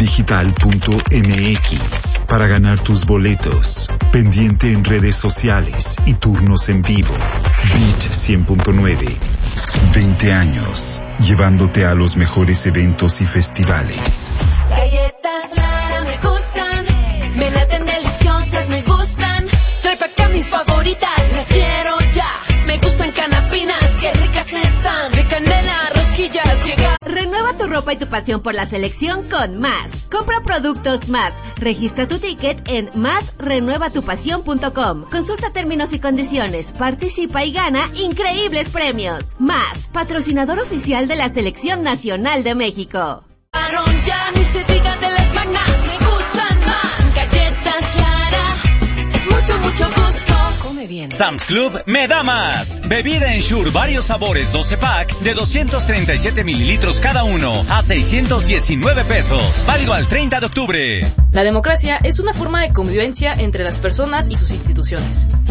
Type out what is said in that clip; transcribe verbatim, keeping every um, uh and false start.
digital punto m x para ganar tus boletos. Pendiente en redes sociales y turnos en vivo. Beat cien punto nueve. veinte años, llevándote a los mejores eventos y festivales. Galletas Lara me gustan, me laten deliciosas, me gustan. Trae pa' acá mis favoritas, las quiero ya. Me gustan canapinas, qué ricas están. De canela, rosquillas, llega. Renueva tu ropa y tu pasión por la selección con Más. Compra productos Más. Registra tu ticket en más renueva tu pasión punto com. Consulta términos y condiciones. Participa y gana increíbles premios. Más, patrocinador oficial de la Selección Nacional de México. Ya ni se diga de las magnas, me gustan más. Galletas Lara, mucho, mucho gusto. Come bien. Sam's Club me da más. Bebida Ensure varios sabores doce pack de doscientos treinta y siete mililitros cada uno a seiscientos diecinueve pesos. Válido al treinta de octubre. La democracia es una forma de convivencia entre las personas y sus instituciones.